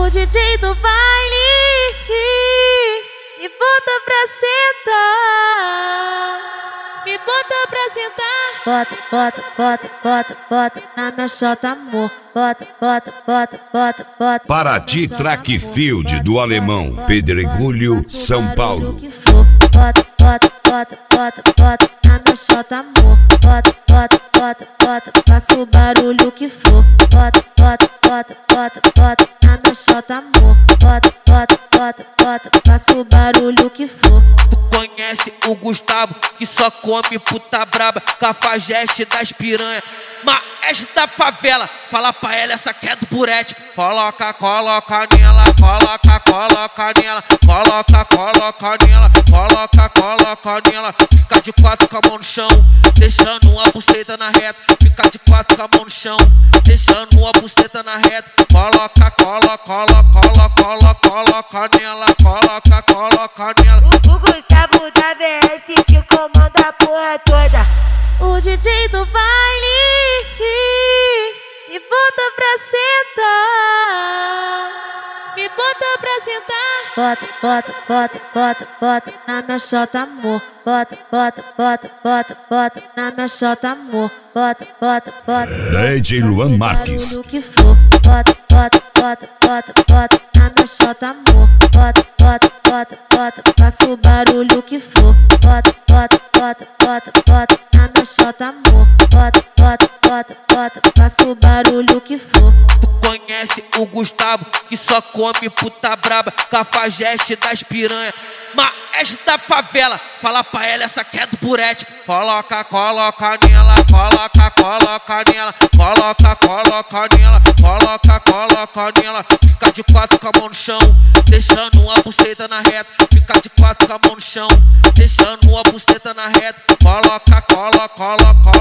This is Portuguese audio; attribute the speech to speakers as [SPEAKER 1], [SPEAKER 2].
[SPEAKER 1] DJ do baile me bota pra sentar, me bota pra sentar. Bota, bota, bota, bota, bota na minha chota, amor. Bota, bota, bota, bota, bota.
[SPEAKER 2] Paraty Track Field do Alemão, Pedregulho, São Paulo.
[SPEAKER 1] Bota, bota, bota, bota, bota na minha chota, amor. Bota, bota, bota, bota, faça o barulho que for. Bota, bota, bota, bota, bota na minha chota, amor. Bota, bota, bota, bota, faça o barulho que for.
[SPEAKER 3] Tu conhece o Gustavo, que só come puta braba, cafajeste das piranha, maestro da favela. Fala pra ela, essa que é do Burete. Coloca, coloca nela, coloca, coloca nela, coloca, coloca nela, coloca, coloca nela. Fica de quatro com a mão no chão, deixando uma buceta na reta. Fica de quatro com a mão no chão, deixando uma buceta na reta. Coloca, coloca, coloca, coloca, coloca nela, coloca, coloca nela.
[SPEAKER 4] O Gustavo da VS que comanda a porra toda.
[SPEAKER 1] O DJ do baile me bota pra sentar, me bota pra sentar. Bota, bota, bota, bota, bota na minha chota, amor. Bota, bota, bota, bota, bota na minha chota, amor. Bota, bota, bota.
[SPEAKER 2] DJ Luan Marques.
[SPEAKER 1] Que for. Bota, bota, bota, bota, bota na minha chota, amor. Bota, bota, bota, bota, faça o barulho que for. Bota, bota, bota, bota, bota na minha chota, amor. Bota, bota, bota, bota, faça o barulho que for.
[SPEAKER 3] Tu conhece o Gustavo, que só come puta braba, cafajeste das piranha, maestro da favela. Fala pra ela, essa que é do Burete. Coloca, coloca nela, coloca, coloca nela, coloca, coloca nela, coloca, coloca nela. Fica de quatro com a mão no chão, deixando uma buceta na reta. Fica de quatro com a mão no chão, deixando uma buceta na reta. Coloca, coloca, coloca,